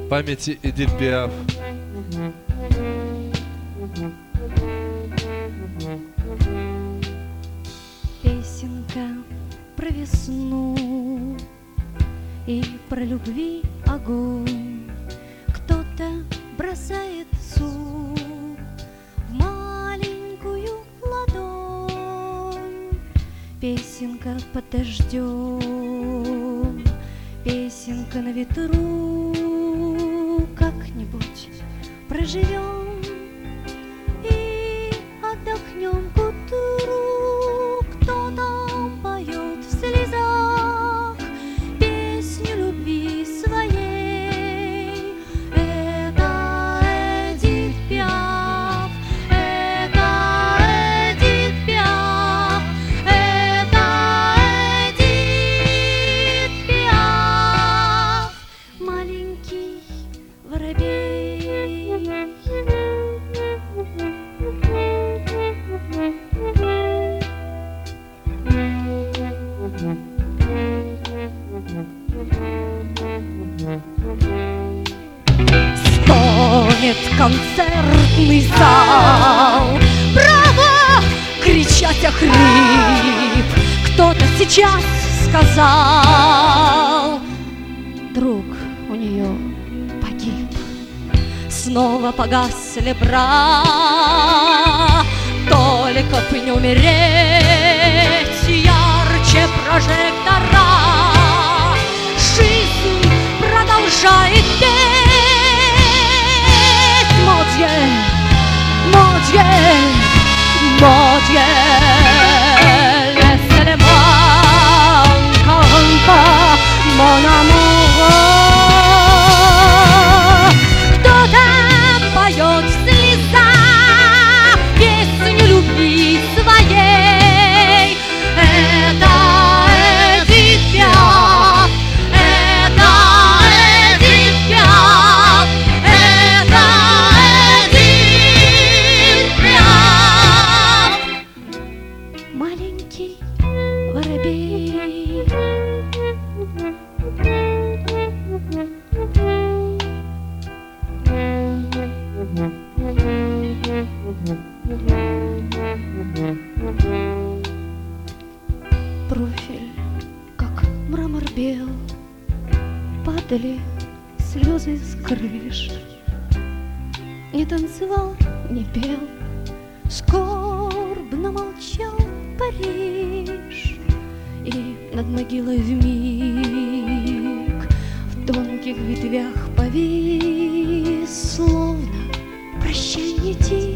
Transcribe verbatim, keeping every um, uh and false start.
памяти Эдит Пиаф. Песенка про весну и про любви огонь. Кто-то бросает суп в маленькую ладонь. Песенка под дождем, песенка на ветру. Как-нибудь проживем и отдохнем к утру. Кто-то поет в слезах песню любви своей. Это Эдит Пиаф, это Эдит Пиаф, это Эдит Пиаф. Маленький воробей. Стонет концертный зал, право кричать охрип. Кто-то сейчас сказал: друг у нее погиб. Снова погасли бра, только б не умереть ярче прожектора. Жизнь продолжает петь. Mon Dieu, mon Dieu, mon Dieu, laissez-moi encore un peu, mon amour. Кто-то поет в слезах песню любви своей. Это Эдит Пиаф, это Эдит Пиаф, это Эдит Пиаф. Маленький воробей. Профиль, как мрамор бел, падали слезы с крыш. Не танцевал, не пел, скорбно молчал Париж. И над могилой вмиг в тонких ветвях повис, словно прощанье тишь.